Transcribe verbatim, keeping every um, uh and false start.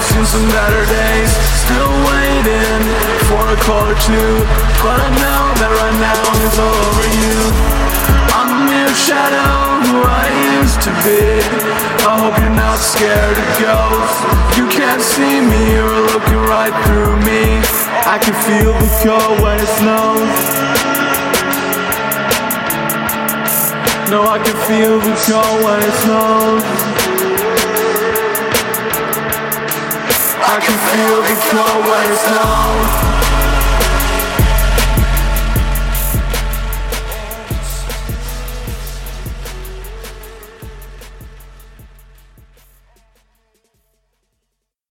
seen some better days. Still waiting for a call or two, but I know that right now it's all over you. I'm a mere shadow who I used to be. I hope you're not scared of ghosts. You can't see me, you're looking right through me. I can feel the cold when it snows. No, I can feel the cold when it snows. I can feel the cold when it snows.